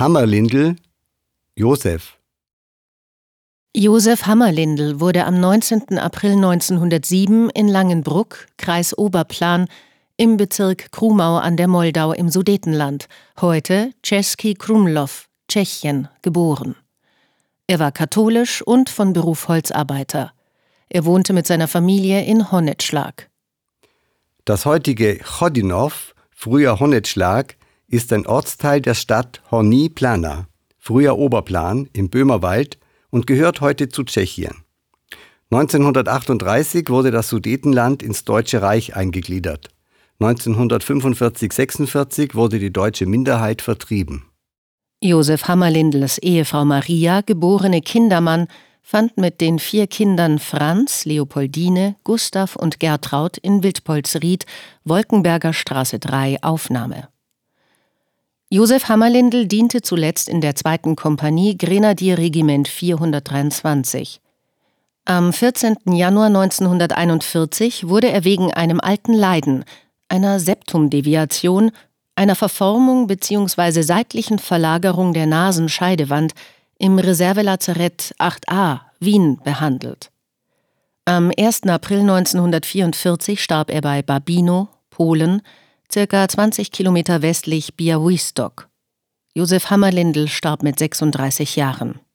Hammerlindl, Josef. Josef Hammerlindl wurde am 19. April 1907 in Langenbrugg, Kreis Oberplan, im Bezirk Krumau an der Moldau im Sudetenland, heute Český Krumlov, Tschechien, geboren. Er war katholisch und von Beruf Holzarbeiter. Er wohnte mit seiner Familie in Honetschlag. Das heutige Chodinov, früher Honetschlag, ist ein Ortsteil der Stadt Horní Planá, früher Oberplan im Böhmerwald, und gehört heute zu Tschechien. 1938 wurde das Sudetenland ins Deutsche Reich eingegliedert. 1945/46 wurde die deutsche Minderheit vertrieben. Josef Hammerlindls Ehefrau Maria, geborene Kindermann, fand mit den 4 Kindern Franz, Leopoldine, Gustav und Gertraud in Wildpolsried, Wolkenberger Straße 3, Aufnahme. Josef Hammerlindl diente zuletzt in der 2. Kompanie Grenadierregiment 423. Am 14. Januar 1941 wurde er wegen einem alten Leiden, einer Septumdeviation, einer Verformung bzw. seitlichen Verlagerung der Nasenscheidewand im Reservelazarett 8a, Wien, behandelt. Am 1. April 1944 starb er bei Babino, Polen, ca. 20 Kilometer westlich Białystok. Josef Hammerlindl starb mit 36 Jahren.